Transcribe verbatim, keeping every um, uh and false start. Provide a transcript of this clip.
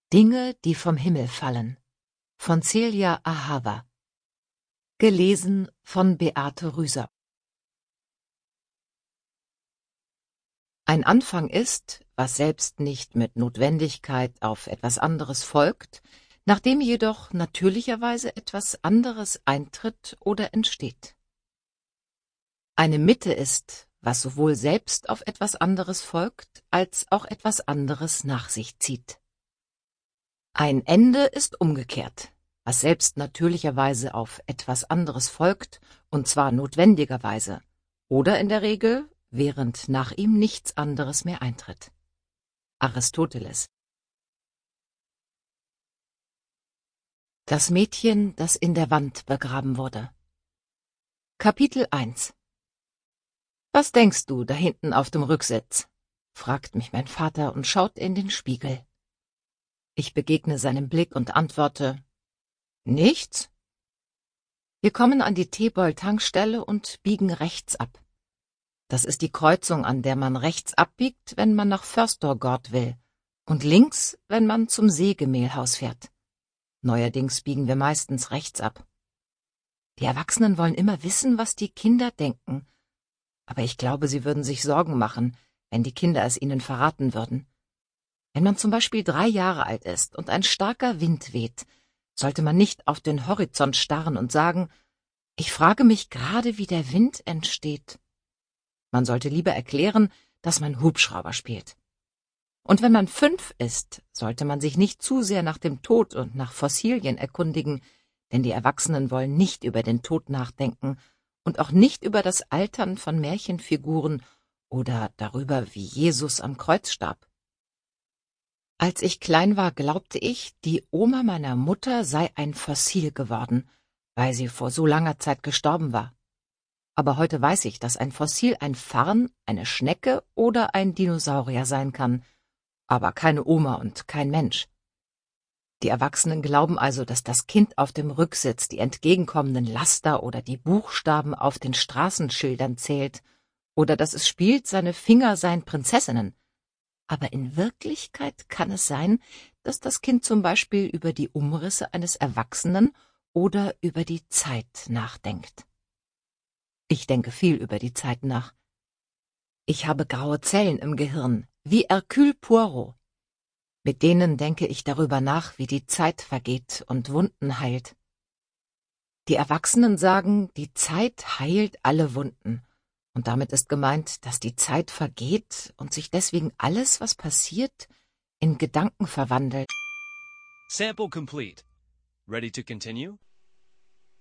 Dinge, die vom Himmel fallen von Celia Ahava. Gelesen von Beate Rüser. Ein Anfang ist, was selbst nicht mit Notwendigkeit auf etwas anderes folgt, nachdem jedoch natürlicherweise etwas anderes eintritt oder entsteht. Eine Mitte ist, was sowohl selbst auf etwas anderes folgt, als auch etwas anderes nach sich zieht. Ein Ende ist umgekehrt, was selbst natürlicherweise auf etwas anderes folgt, und zwar notwendigerweise, oder in der Regel, während nach ihm nichts anderes mehr eintritt. Aristoteles. Das Mädchen, das in der Wand begraben wurde. Kapitel eins. »Was denkst du da hinten auf dem Rücksitz?« fragt mich mein Vater und schaut in den Spiegel. Ich begegne seinem Blick und antworte: »Nichts.« Wir kommen an die Teebeul-Tankstelle und biegen rechts ab. Das ist die Kreuzung, an der man rechts abbiegt, wenn man nach Förstorgård will, und links, wenn man zum Sägemehlhaus fährt. Neuerdings biegen wir meistens rechts ab. Die Erwachsenen wollen immer wissen, was die Kinder denken, aber ich glaube, sie würden sich Sorgen machen, wenn die Kinder es ihnen verraten würden. Wenn man zum Beispiel drei Jahre alt ist und ein starker Wind weht, sollte man nicht auf den Horizont starren und sagen: »Ich frage mich gerade, wie der Wind entsteht.« Man sollte lieber erklären, dass man Hubschrauber spielt. Und wenn man fünf ist, sollte man sich nicht zu sehr nach dem Tod und nach Fossilien erkundigen, denn die Erwachsenen wollen nicht über den Tod nachdenken und auch nicht über das Altern von Märchenfiguren oder darüber, wie Jesus am Kreuz starb. Als ich klein war, glaubte ich, die Oma meiner Mutter sei ein Fossil geworden, weil sie vor so langer Zeit gestorben war. Aber heute weiß ich, dass ein Fossil ein Farn, eine Schnecke oder ein Dinosaurier sein kann, aber keine Oma und kein Mensch. Die Erwachsenen glauben also, dass das Kind auf dem Rücksitz die entgegenkommenden Laster oder die Buchstaben auf den Straßenschildern zählt oder dass es spielt, seine Finger seien Prinzessinnen. Aber in Wirklichkeit kann es sein, dass das Kind zum Beispiel über die Umrisse eines Erwachsenen oder über die Zeit nachdenkt. Ich denke viel über die Zeit nach. Ich habe graue Zellen im Gehirn, wie Hercule Poirot. Mit denen denke ich darüber nach, wie die Zeit vergeht und Wunden heilt. Die Erwachsenen sagen, die Zeit heilt alle Wunden. Und damit ist gemeint, dass die Zeit vergeht und sich deswegen alles, was passiert, in Gedanken verwandelt. Sample complete. Ready to continue?